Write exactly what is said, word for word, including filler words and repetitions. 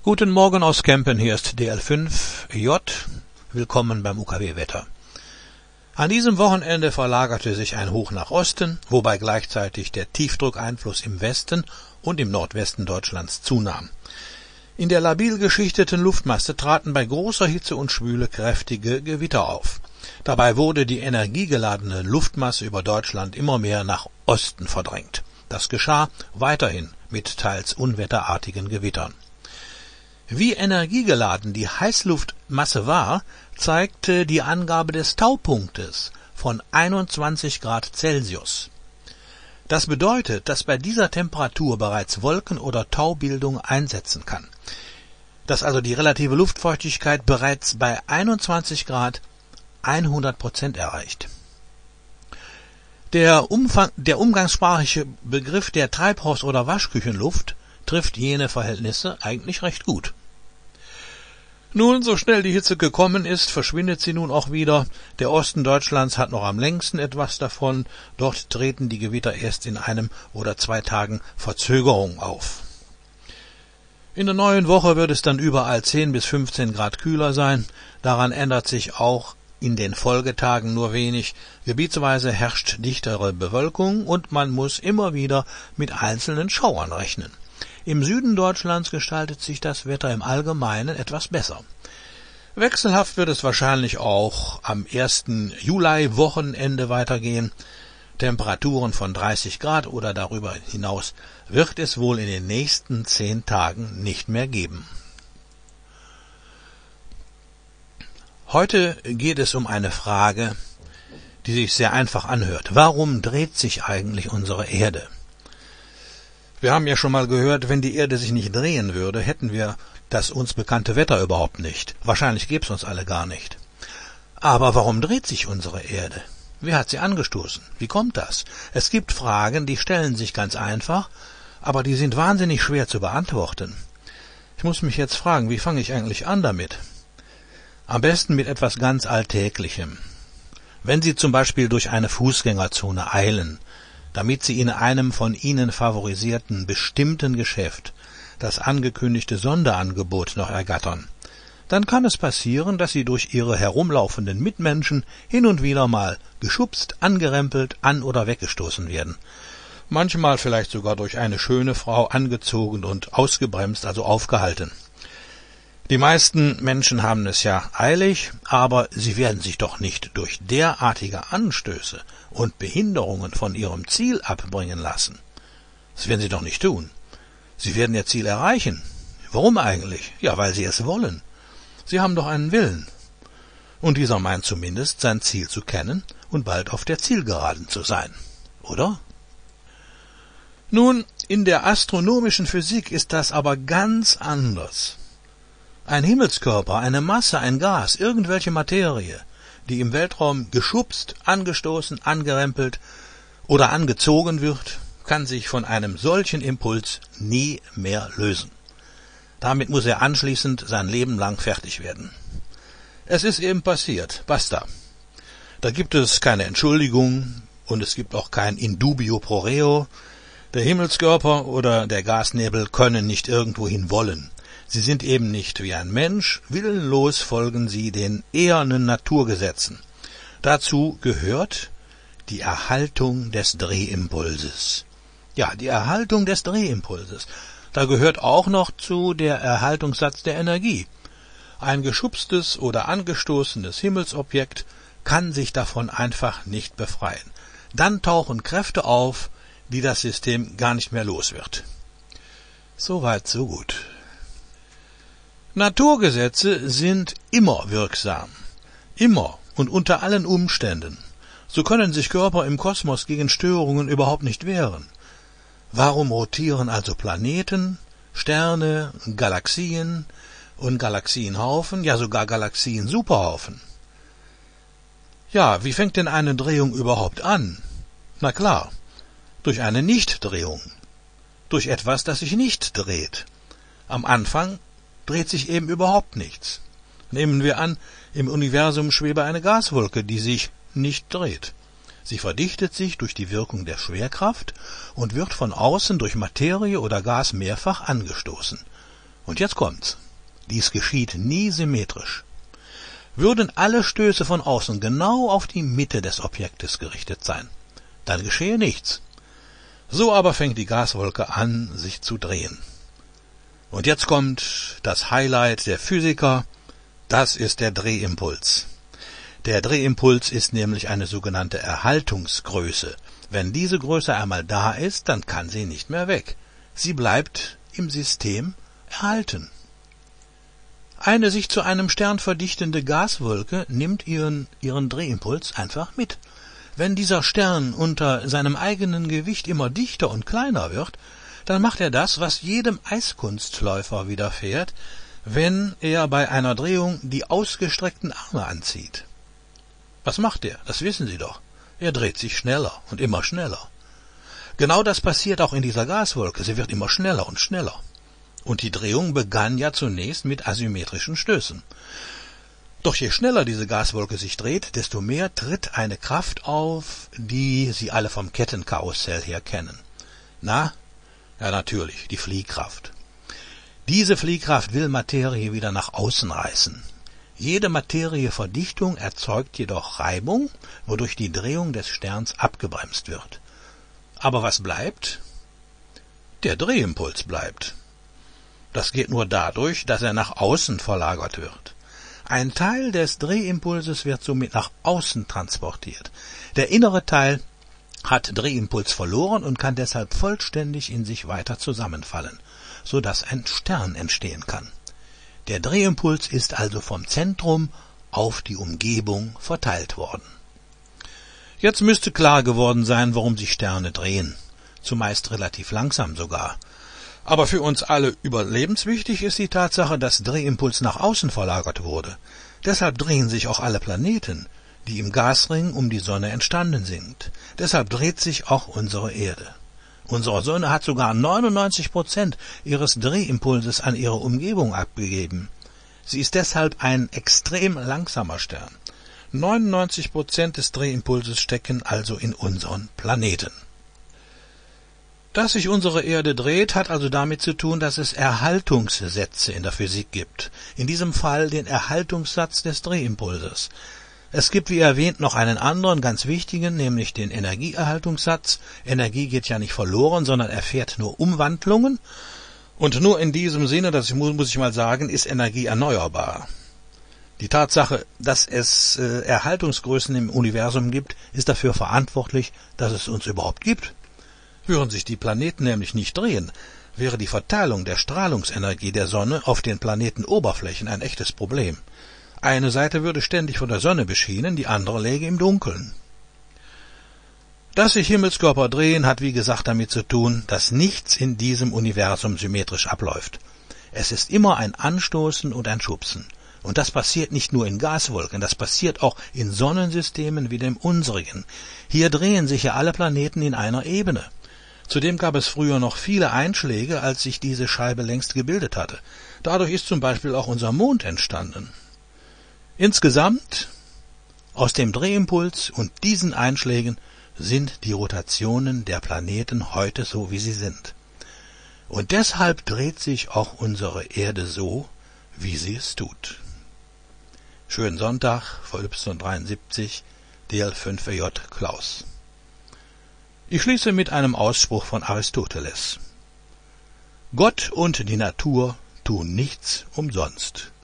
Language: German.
Guten Morgen aus Kempen, hier ist D L fünf J. Willkommen beim U K W-Wetter. An diesem Wochenende verlagerte sich ein Hoch nach Osten, wobei gleichzeitig der Tiefdruckeinfluss im Westen und im Nordwesten Deutschlands zunahm. In der labil geschichteten Luftmasse traten bei großer Hitze und Schwüle kräftige Gewitter auf. Dabei wurde die energiegeladene Luftmasse über Deutschland immer mehr nach Osten verdrängt. Das geschah weiterhin mit teils unwetterartigen Gewittern. Wie energiegeladen die Heißluftmasse war, zeigte die Angabe des Taupunktes von einundzwanzig Grad Celsius. Das bedeutet, dass bei dieser Temperatur bereits Wolken- oder Taubildung einsetzen kann, dass also die relative Luftfeuchtigkeit bereits bei einundzwanzig Grad hundert Prozent erreicht. Der, Umfang, der umgangssprachliche Begriff der Treibhaus- oder Waschküchenluft trifft jene Verhältnisse eigentlich recht gut. Nun, so schnell die Hitze gekommen ist, verschwindet sie nun auch wieder. Der Osten Deutschlands hat noch am längsten etwas davon. Dort treten die Gewitter erst in einem oder zwei Tagen Verzögerung auf. In der neuen Woche wird es dann überall zehn bis fünfzehn Grad kühler sein. Daran ändert sich auch in den Folgetagen nur wenig. Gebietsweise herrscht dichtere Bewölkung und man muss immer wieder mit einzelnen Schauern rechnen. Im Süden Deutschlands gestaltet sich das Wetter im Allgemeinen etwas besser. Wechselhaft wird es wahrscheinlich auch am ersten Juli-Wochenende weitergehen. Temperaturen von dreißig Grad oder darüber hinaus wird es wohl in den nächsten zehn Tagen nicht mehr geben. Heute geht es um eine Frage, die sich sehr einfach anhört. Warum dreht sich eigentlich unsere Erde? Wir haben ja schon mal gehört, wenn die Erde sich nicht drehen würde, hätten wir das uns bekannte Wetter überhaupt nicht. Wahrscheinlich gäbe es uns alle gar nicht. Aber warum dreht sich unsere Erde? Wer hat sie angestoßen? Wie kommt das? Es gibt Fragen, die stellen sich ganz einfach, aber die sind wahnsinnig schwer zu beantworten. Ich muss mich jetzt fragen, wie fange ich eigentlich an damit? Am besten mit etwas ganz Alltäglichem. Wenn Sie zum Beispiel durch eine Fußgängerzone eilen, damit Sie in einem von Ihnen favorisierten bestimmten Geschäft das angekündigte Sonderangebot noch ergattern, dann kann es passieren, dass Sie durch Ihre herumlaufenden Mitmenschen hin und wieder mal geschubst, angerempelt, an- oder weggestoßen werden. Manchmal vielleicht sogar durch eine schöne Frau angezogen und ausgebremst, also aufgehalten. Die meisten Menschen haben es ja eilig, aber sie werden sich doch nicht durch derartige Anstöße und Behinderungen von ihrem Ziel abbringen lassen. Das werden sie doch nicht tun. Sie werden ihr Ziel erreichen. Warum eigentlich? Ja, weil sie es wollen. Sie haben doch einen Willen. Und dieser meint zumindest, sein Ziel zu kennen und bald auf der Zielgeraden zu sein. Oder? Nun, in der astronomischen Physik ist das aber ganz anders. Ein Himmelskörper, eine Masse, ein Gas, irgendwelche Materie, die im Weltraum geschubst, angestoßen, angerempelt oder angezogen wird, kann sich von einem solchen Impuls nie mehr lösen. Damit muss er anschließend sein Leben lang fertig werden. Es ist eben passiert, basta. Da gibt es keine Entschuldigung und es gibt auch kein in dubio pro reo. Der Himmelskörper oder der Gasnebel können nicht irgendwohin wollen. Sie sind eben nicht wie ein Mensch, willenlos folgen sie den ehernen Naturgesetzen. Dazu gehört die Erhaltung des Drehimpulses. Ja, die Erhaltung des Drehimpulses. Da gehört auch noch zu der Erhaltungssatz der Energie. Ein geschubstes oder angestoßenes Himmelsobjekt kann sich davon einfach nicht befreien. Dann tauchen Kräfte auf, die das System gar nicht mehr los wird. Soweit, so gut. Naturgesetze sind immer wirksam. Immer und unter allen Umständen. So können sich Körper im Kosmos gegen Störungen überhaupt nicht wehren. Warum rotieren also Planeten, Sterne, Galaxien und Galaxienhaufen, ja sogar Galaxien-Superhaufen? Ja, wie fängt denn eine Drehung überhaupt an? Na klar, durch eine Nichtdrehung. Durch etwas, das sich nicht dreht. Am Anfang dreht sich eben überhaupt nichts. Nehmen wir an, im Universum schwebe eine Gaswolke, die sich nicht dreht. Sie verdichtet sich durch die Wirkung der Schwerkraft und wird von außen durch Materie oder Gas mehrfach angestoßen. Und jetzt kommt's. Dies geschieht nie symmetrisch. Würden alle Stöße von außen genau auf die Mitte des Objektes gerichtet sein, dann geschehe nichts. So aber fängt die Gaswolke an, sich zu drehen. Und jetzt kommt das Highlight der Physiker, das ist der Drehimpuls. Der Drehimpuls ist nämlich eine sogenannte Erhaltungsgröße. Wenn diese Größe einmal da ist, dann kann sie nicht mehr weg. Sie bleibt im System erhalten. Eine sich zu einem Stern verdichtende Gaswolke nimmt ihren, ihren Drehimpuls einfach mit. Wenn dieser Stern unter seinem eigenen Gewicht immer dichter und kleiner wird, dann macht er das, was jedem Eiskunstläufer widerfährt, wenn er bei einer Drehung die ausgestreckten Arme anzieht. Was macht er? Das wissen Sie doch. Er dreht sich schneller und immer schneller. Genau das passiert auch in dieser Gaswolke. Sie wird immer schneller und schneller. Und die Drehung begann ja zunächst mit asymmetrischen Stößen. Doch je schneller diese Gaswolke sich dreht, desto mehr tritt eine Kraft auf, die Sie alle vom Kettenkarussell her kennen. Na? Ja, natürlich, die Fliehkraft. Diese Fliehkraft will Materie wieder nach außen reißen. Jede Materieverdichtung erzeugt jedoch Reibung, wodurch die Drehung des Sterns abgebremst wird. Aber was bleibt? Der Drehimpuls bleibt. Das geht nur dadurch, dass er nach außen verlagert wird. Ein Teil des Drehimpulses wird somit nach außen transportiert. Der innere Teil hat Drehimpuls verloren und kann deshalb vollständig in sich weiter zusammenfallen, sodass ein Stern entstehen kann. Der Drehimpuls ist also vom Zentrum auf die Umgebung verteilt worden. Jetzt müsste klar geworden sein, warum sich Sterne drehen, zumeist relativ langsam sogar. Aber für uns alle überlebenswichtig ist die Tatsache, dass Drehimpuls nach außen verlagert wurde. Deshalb drehen sich auch alle Planeten, die im Gasring um die Sonne entstanden sind. Deshalb dreht sich auch unsere Erde. Unsere Sonne hat sogar neunundneunzig Prozent ihres Drehimpulses an ihre Umgebung abgegeben. Sie ist deshalb ein extrem langsamer Stern. neunundneunzig Prozent des Drehimpulses stecken also in unseren Planeten. Dass sich unsere Erde dreht, hat also damit zu tun, dass es Erhaltungssätze in der Physik gibt. In diesem Fall den Erhaltungssatz des Drehimpulses. Es gibt, wie erwähnt, noch einen anderen, ganz wichtigen, nämlich den Energieerhaltungssatz. Energie geht ja nicht verloren, sondern erfährt nur Umwandlungen. Und nur in diesem Sinne, das muss ich mal sagen, ist Energie erneuerbar. Die Tatsache, dass es äh, Erhaltungsgrößen im Universum gibt, ist dafür verantwortlich, dass es uns überhaupt gibt. Würden sich die Planeten nämlich nicht drehen, wäre die Verteilung der Strahlungsenergie der Sonne auf den Planetenoberflächen ein echtes Problem. Eine Seite würde ständig von der Sonne beschienen, die andere läge im Dunkeln. Dass sich Himmelskörper drehen, hat wie gesagt damit zu tun, dass nichts in diesem Universum symmetrisch abläuft. Es ist immer ein Anstoßen und ein Schubsen. Und das passiert nicht nur in Gaswolken, das passiert auch in Sonnensystemen wie dem unsrigen. Hier drehen sich ja alle Planeten in einer Ebene. Zudem gab es früher noch viele Einschläge, als sich diese Scheibe längst gebildet hatte. Dadurch ist zum Beispiel auch unser Mond entstanden. Insgesamt, aus dem Drehimpuls und diesen Einschlägen sind die Rotationen der Planeten heute so, wie sie sind. Und deshalb dreht sich auch unsere Erde so, wie sie es tut. Schönen Sonntag, V Y dreiundsiebzig, D L fünf E J Klaus. Ich schließe mit einem Ausspruch von Aristoteles. Gott und die Natur tun nichts umsonst.